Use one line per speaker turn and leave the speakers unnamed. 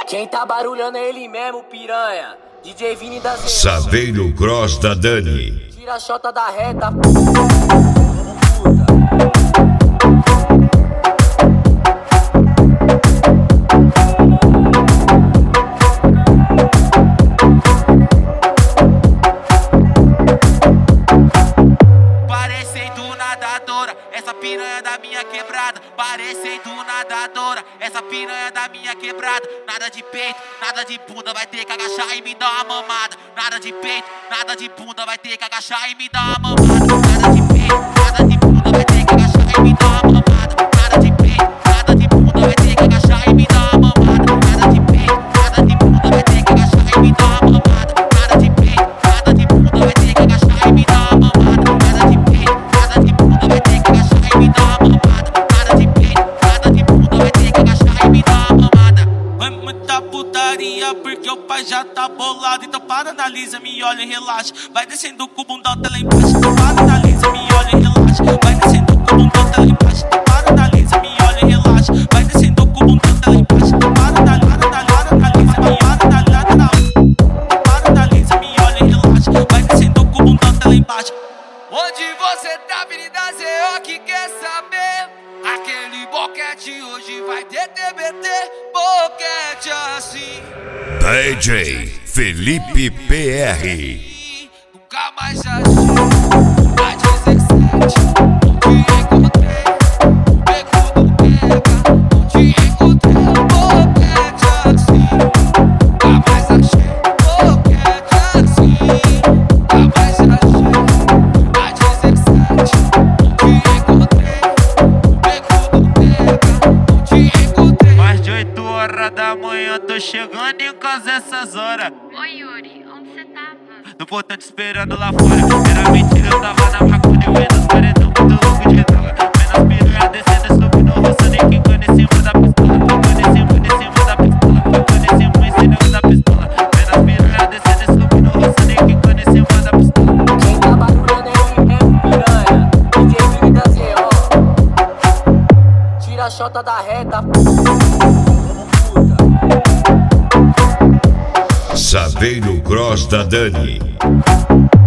Quem tá barulhando é ele mesmo, piranha. DJ Vini da Zé.
Saveiro Gross da Dani.
Tira a chota da reta,
Parecendo nadadora, essa piranha da minha quebrada. Parecendo nadadora, essa piranha da minha quebrada. Nada de peito, nada de bunda, vai ter que agachar e me dar uma mamada. Nada de peito, nada de bunda, vai ter que agachar e me dar uma mamada. Nada de peito, nada de bunda, vai ter que agachar e me dar uma mamada. Nada de peito, nada de bunda, vai ter que agachar e me dar uma mamada. Nada de peito, nada de bunda, vai ter que agachar e me dar uma mamada. Nada de peito, nada de bunda, vai ter que agachar e me dar uma mamada. Nada de peito, nada de bunda, vai ter que agachar e me dar uma mamada. Nada de peito, nada de bunda, vai ter que agachar e me dar uma mamada. Vai muita putaria porque o pai já tá bolado. Então para, analisa, me olha e relaxa. Vai descendo com o bundão até lá embaixo. Para, analisa, me olha e relaxa. Vai descendo com o bundão até lá embaixo. Para, analisa, me olha e relaxa. Vai descendo com o bundão até lá embaixo. Para, analisa, me olha e relaxa. Vai descendo com o bundão até lá embaixo. Onde você tá, Avenida ZO, que quer saber? Aquele boquete hoje vai ter TBT. Boquete assim.
DJ Felipe PR.
Nunca mais achei. A 17 não te encontrei. Beco do pega, não te encontrei. Boquete assim. Nunca mais achei. Boquete assim. Nunca mais achei. A 17 não te encontrei. Beco do pega, não te encontrei. Mais de 8 horas da manhã, tô chegando em casa essas horas.
Oi, Yuri, onde você tava?
No portão te esperando lá fora. Era mentira, eu tava na maconha vendo os paredão muito louco de droga. Vendo as piranha descendo, subindo, roçando e quicando em cima da pistola. Quicando em cima da pistola. Quicando em cima da pistola. Vendo as piranha descendo, subindo, roçando e quicando em cima da pistola.
quem tá barulhando é ele mesmo, piranha. DJ Vini da Zé. Tira a chota da reta,
Saveiro Gross da Dani.